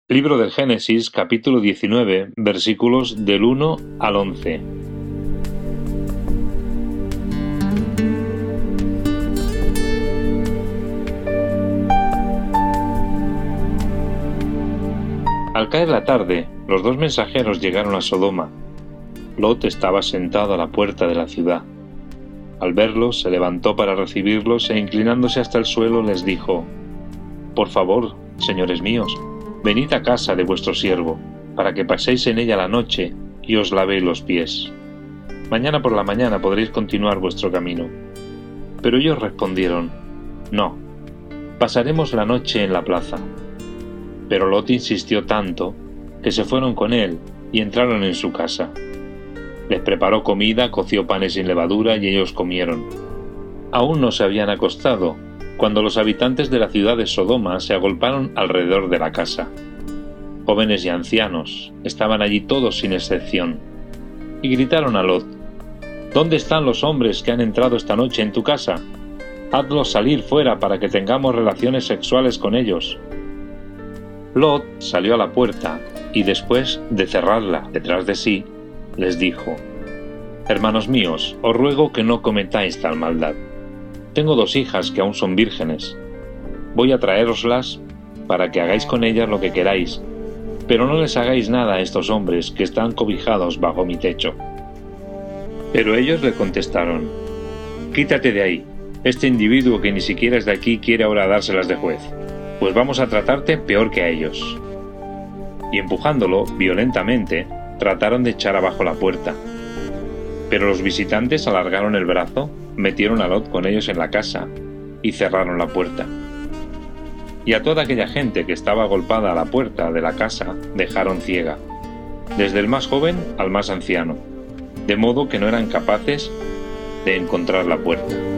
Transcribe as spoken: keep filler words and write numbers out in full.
Libro del Génesis, capítulo diecinueve, versículos del uno al once. Al caer la tarde, los dos mensajeros llegaron a Sodoma. Lot estaba sentado a la puerta de la ciudad. Al verlos, se levantó para recibirlos e inclinándose hasta el suelo les dijo: «Por favor, señores míos, venid a casa de vuestro siervo, para que paséis en ella la noche y os lavéis los pies. Mañana por la mañana podréis continuar vuestro camino». Pero ellos respondieron: «No, pasaremos la noche en la plaza». Pero Lot insistió tanto que se fueron con él y entraron en su casa. Les preparó comida, coció panes sin levadura y ellos comieron. Aún no se habían acostado cuando los habitantes de la ciudad de Sodoma se agolparon alrededor de la casa. Jóvenes y ancianos, estaban allí todos sin excepción, y gritaron a Lot: «¿Dónde están los hombres que han entrado esta noche en tu casa? Hazlos salir fuera para que tengamos relaciones sexuales con ellos». Lot salió a la puerta y después de cerrarla detrás de sí, les dijo: «Hermanos míos, os ruego que no cometáis tal maldad. Tengo dos hijas que aún son vírgenes. Voy a traéroslas para que hagáis con ellas lo que queráis, pero no les hagáis nada a estos hombres que están cobijados bajo mi techo». Pero ellos le contestaron: «Quítate de ahí. Este individuo que ni siquiera es de aquí quiere ahora dárselas de juez, pues vamos a tratarte peor que a ellos». Y empujándolo violentamente, trataron de echar abajo la puerta. Pero los visitantes alargaron el brazo, metieron a Lot con ellos en la casa y cerraron la puerta. Y a toda aquella gente que estaba agolpada a la puerta de la casa dejaron ciega, desde el más joven al más anciano, de modo que no eran capaces de encontrar la puerta.